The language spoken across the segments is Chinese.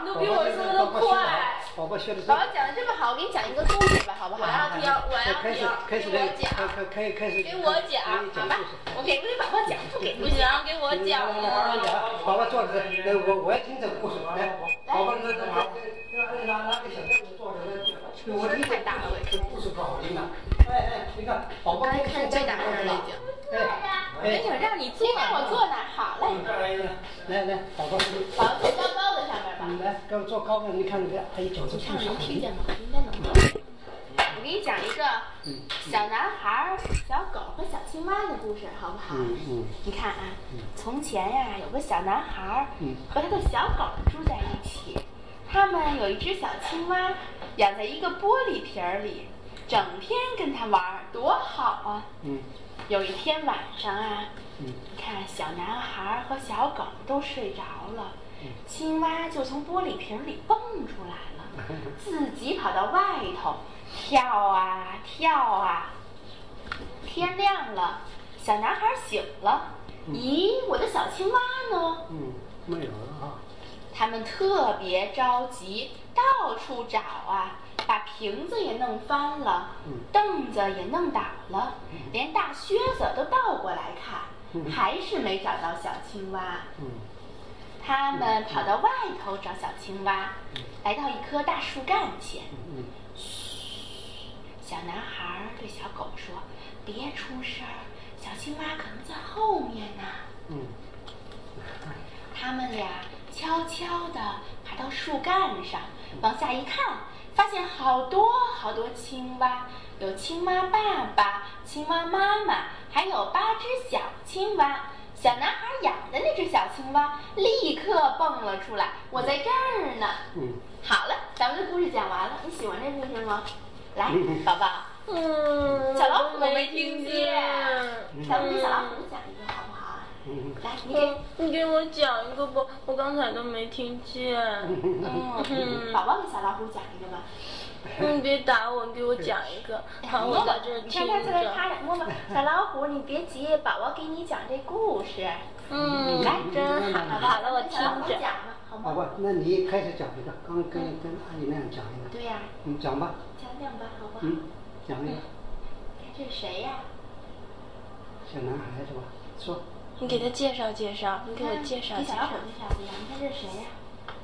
都比我说的快。 宝宝学的。 宝宝讲的这么好，我给你讲一个故事吧，好不好？我要听， 开始给我讲，给我讲，好吧？我给宝宝讲，不给不行，给我讲。 宝宝坐着，我要听这个故事。来，宝宝拿个小凳子坐着，我听太大了， 这故事不好听了。哎，你看，宝宝看最大声了已经。没想让你坐，先让我坐那儿，好嘞。 来，宝宝坐高高的上面吧。 来，给我坐高的，你看那个，还有脚趾看能听见吗？应该能听。我给你讲一个小男孩、小狗和小青蛙的故事，好不好？你看啊，从前呀，有个小男孩和他的小狗住在一起，他们有一只小青蛙，养在一个玻璃瓶里，整天跟他玩，多好啊！有一天晚上啊，你看小男孩和小狗都睡着了，青蛙就从玻璃瓶里蹦出来了，自己跑到外头跳啊跳啊。天亮了，小男孩醒了，咦，我的小青蛙呢？ 没有了啊。 他们特别着急，到处找啊，把瓶子也弄翻了，凳子也弄倒了，连大靴子都倒过来看，还是没找到小青蛙。他们跑到外头找小青蛙，来到一棵大树干前。嘘，小男孩对小狗说：“别出声，小青蛙可能在后面呢。”他们俩悄悄地爬到树干上，往下一看，发现好多好多青蛙，有青蛙爸爸、青蛙妈妈，还有8只小青蛙。小男孩养的那只小青蛙立刻蹦了出来，我在这儿呢。好了，咱们的故事讲完了，你喜欢这故事吗？来，宝宝。小老虎没听见，咱们给小老虎讲一个好不好啊？来， 你给我讲一个吧，我刚才都没听见。 宝宝给小老虎讲一个吧。 你别打我，你给我讲一个。好，我在这儿听着。 看他摸摸，小老虎，你别急，宝宝给你讲这故事。来， 真好。好了，我听着。 好吧，那你开始讲一个，刚跟阿姨那样讲一个。 对呀。 你讲吧。 讲吧，好吧。 讲一个。 这是谁呀？ 小男孩是吧？说。 你给他介绍介绍，你给我介绍介绍。 给小老虎介绍介绍，你看这是谁呀？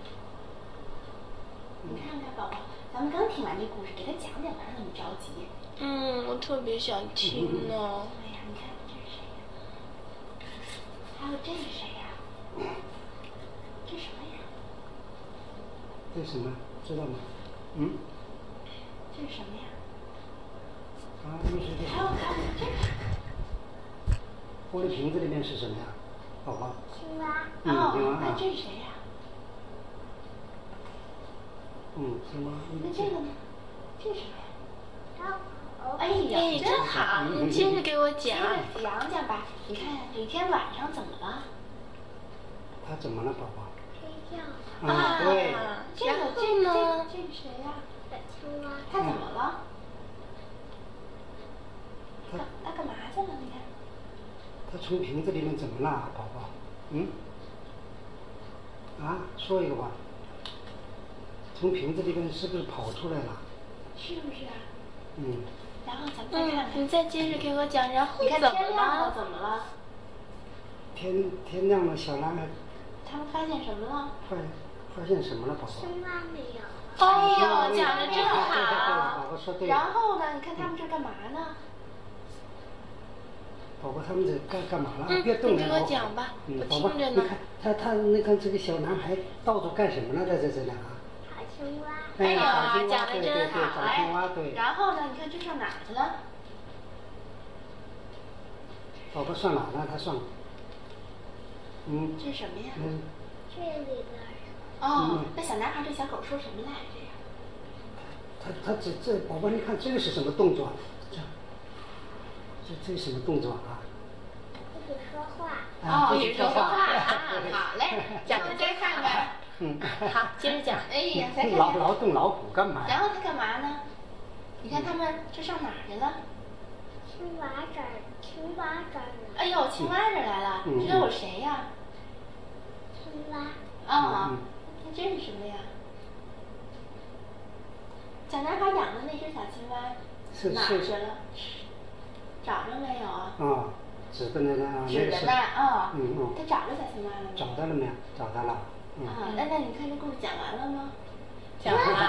你看看宝宝，咱们刚听完这故事，给他讲讲，哪那么着急？ 我特别想听呢。 哎呀，你看这是谁呀？还有这是谁呀？这什么呀？ 这什么？知道吗？ 这是什么呀？ 这是还有这是。 玻璃瓶子里面是什么呀？宝宝。 青蛙。那这是谁呀？ 青蛙。 那这个呢？这是什么呀？哎呀， 真好！ 你接着给我讲。 讲吧。你看有一天晚上怎么了？ 他怎么了，宝宝？ 睡觉。 对。 这呢？这是谁呀？小青蛙。他怎么了？他干嘛去了？你看。 他从瓶子里面怎么了，宝宝？说一个吧。从瓶子里面是不是跑出来了？ 是不是啊？然后咱们再看看。 你再接着给我讲，然后你看天亮了，怎么了？ 天亮了，小男孩。 他们发现什么了？ 发现什么了，宝宝？ 青蛙没有。 哎呦，讲的真好。 宝宝说对。 然后呢？你看他们这干嘛呢？ 宝宝他们这干嘛了？别动了。 你给我讲吧，我听着呢。 你看他那个这个小男孩到处干什么呢？在这呢？ 找青蛙。 哎呀，讲的真好。 找青蛙，对。 然后呢？你看这上哪儿去了？ 宝宝上哪了？他上。 这是什么呀？ 这里边。 那小男孩对小狗说什么来着呀？ 他这宝宝，你看这个是什么动作？这是什么动作啊？ 这是说话。 也说话好嘞，讲再看看。好，接着讲。哎呀，再看看。 劳动老虎干嘛？ 然后他干嘛呢？你看他们这上哪儿去了？ 青蛙这儿。 哎呦，青蛙这儿来了，这都有谁呀？ 青蛙。 那这是什么呀？小男孩养的那只小青蛙哪儿去了？找着没有啊？ 啊，指的那个。 指的那啊。 嗯。 他找着小青蛙了吗？ 找到了没有？找到了。 啊，那你看这故事讲完了吗？ 讲完了。